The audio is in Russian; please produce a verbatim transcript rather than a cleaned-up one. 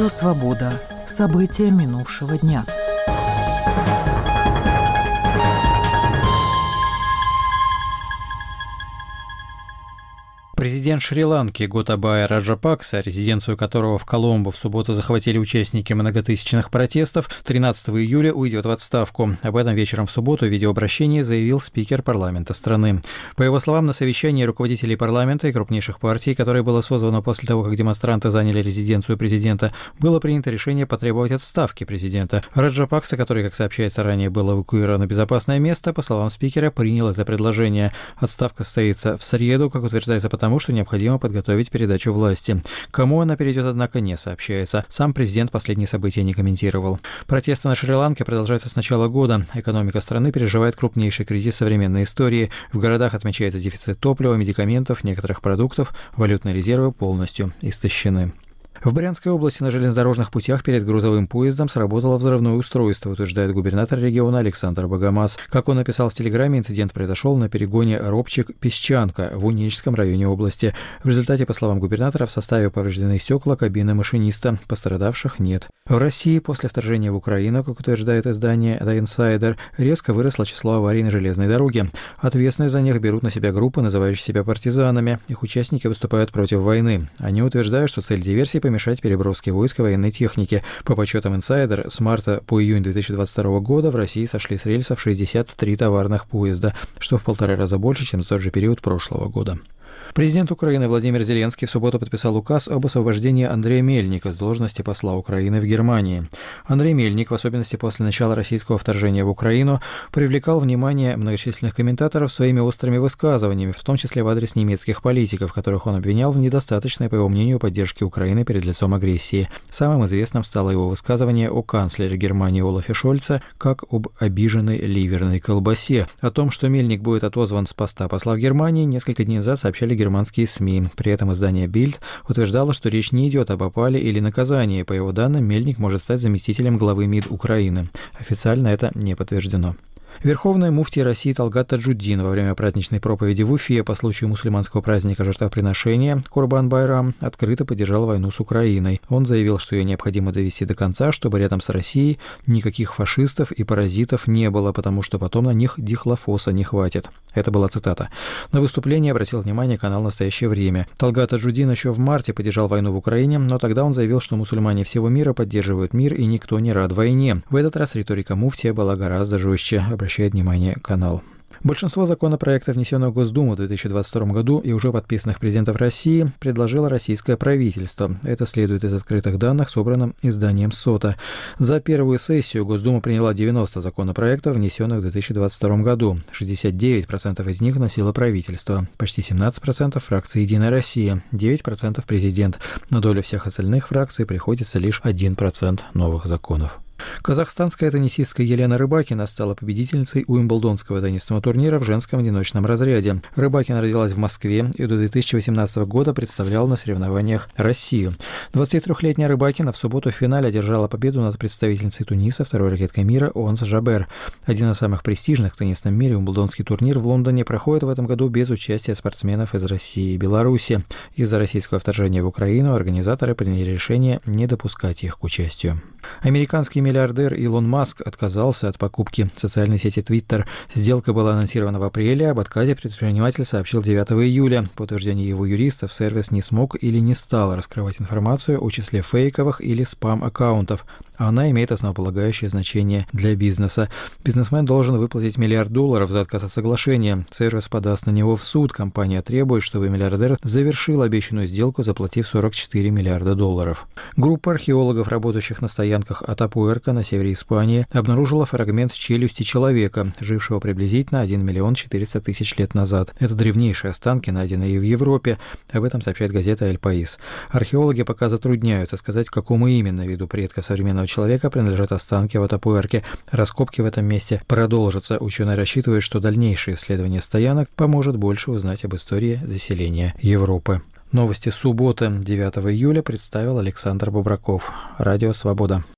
Радио «Свобода». События минувшего дня. Президент Шри-Ланки Готабая Раджапакса, резиденцию которого в Коломбо в субботу захватили участники многотысячных протестов, тринадцатого июля уйдет в отставку. Об этом вечером в субботу в видеообращении заявил спикер парламента страны. По его словам, на совещании руководителей парламента и крупнейших партий, которое было созвано после того, как демонстранты заняли резиденцию президента, было принято решение потребовать отставки президента. Раджапакса, который, как сообщается ранее, был эвакуирован в безопасное место, по словам спикера, принял это предложение. Отставка состоится в среду, как утверждается, потому что необходимо подготовить передачу власти. Кому она перейдет, однако, не сообщается. Сам президент последние события не комментировал. Протесты на Шри-Ланке продолжаются с начала года. Экономика страны переживает крупнейший кризис современной истории. В городах отмечается дефицит топлива, медикаментов, некоторых продуктов. Валютные резервы полностью истощены. В Брянской области на железнодорожных путях перед грузовым поездом сработало взрывное устройство, утверждает губернатор региона Александр Богомаз. Как он написал в телеграме, инцидент произошел на перегоне Робчик-Песчанка в Уническом районе области. В результате, по словам губернатора, в составе повреждены стекла кабины машиниста. Пострадавших нет. В России после вторжения в Украину, как утверждает издание The Insider, резко выросло число аварий на железной дороге. Ответственность за них берут на себя группы, называющие себя партизанами. Их участники выступают против войны. Они утверждают, что цель диверсии – помешать переброске войск и военной техники. По подсчетам Insider, с марта по июнь две тысячи двадцать второго года в России сошли с рельсов шестьдесят три товарных поезда, что в полтора раза больше, чем за тот же период прошлого года. Президент Украины Владимир Зеленский в субботу подписал указ об освобождении Андрея Мельника с должности посла Украины в Германии. Андрей Мельник, в особенности после начала российского вторжения в Украину, привлекал внимание многочисленных комментаторов своими острыми высказываниями, в том числе в адрес немецких политиков, которых он обвинял в недостаточной, по его мнению, поддержке Украины перед лицом агрессии. Самым известным стало его высказывание о канцлере Германии Олафе Шольце как об обиженной ливерной колбасе. О том, что Мельник будет отозван с поста посла в Германии, несколько дней назад сообщали германские СМИ. При этом издание Bild утверждало, что речь не идет об опале или наказании. По его данным, Мельник может стать заместителем главы МИД Украины. Официально это не подтверждено. Верховный муфтий России Талгат Таджуддин во время праздничной проповеди в Уфе по случаю мусульманского праздника жертвоприношения Курбан-Байрам открыто поддержал войну с Украиной. Он заявил, что ее необходимо довести до конца, чтобы рядом с Россией никаких фашистов и паразитов не было, потому что потом на них дихлофоса не хватит. Это была цитата. На выступление обратил внимание канал «Настоящее время». Талгат Таджуддин еще в марте поддержал войну в Украине, но тогда он заявил, что мусульмане всего мира поддерживают мир и никто не рад войне. В этот раз риторика муфтия была гораздо жестче, обращает внимание канал. Большинство законопроектов, внесенных в Госдуму в две тысячи двадцать втором году и уже подписанных президентом России, предложило российское правительство. Это следует из открытых данных, собранных изданием СОТА. За первую сессию Госдума приняла девяносто законопроектов, внесенных в две тысячи двадцать втором году. шестьдесят девять процентов из них вносило правительство, почти семнадцать процентов фракции «Единая Россия», девять процентов президент. На долю всех остальных фракций приходится лишь один процент новых законов. Казахстанская теннисистка Елена Рыбакина стала победительницей Уимблдонского теннисного турнира в женском одиночном разряде. Рыбакина родилась в Москве и до две тысячи восемнадцатого года представляла на соревнованиях Россию. двадцатитрёхлетняя Рыбакина в субботу в финале одержала победу над представительницей Туниса, второй ракеткой мира Онс Жабер. Один из самых престижных в теннисном мире, Уимблдонский турнир в Лондоне, проходит в этом году без участия спортсменов из России и Беларуси. Из-за российского вторжения в Украину организаторы приняли решение не допускать их к участию. Американский миллиардер Илон Маск отказался от покупки социальной сети Twitter. Сделка была анонсирована в апреле, об отказе предприниматель сообщил девятого июля. По утверждению его юристов, сервис не смог или не стал раскрывать информацию о числе фейковых или спам-аккаунтов. Она имеет основополагающее значение для бизнеса. Бизнесмен должен выплатить миллиард долларов за отказ от соглашения. Сервис подаст на него в суд. Компания требует, чтобы миллиардер завершил обещанную сделку, заплатив сорок четыре миллиарда долларов. Группа археологов, работающих на стоянках Атапуэрка на севере Испании, обнаружила фрагмент челюсти человека, жившего приблизительно один миллион четыреста тысяч лет назад. Это древнейшие останки, найденные в Европе. Об этом сообщает газета «Эль Паис». Археологи пока затрудняются сказать, к какому именно виду предков современного человека принадлежат останки в Атапуэрке. Раскопки в этом месте продолжатся. Ученые рассчитывают, что дальнейшее исследование стоянок поможет больше узнать об истории заселения Европы. Новости субботы, девятого июля, представил Александр Бобраков. Радио «Свобода».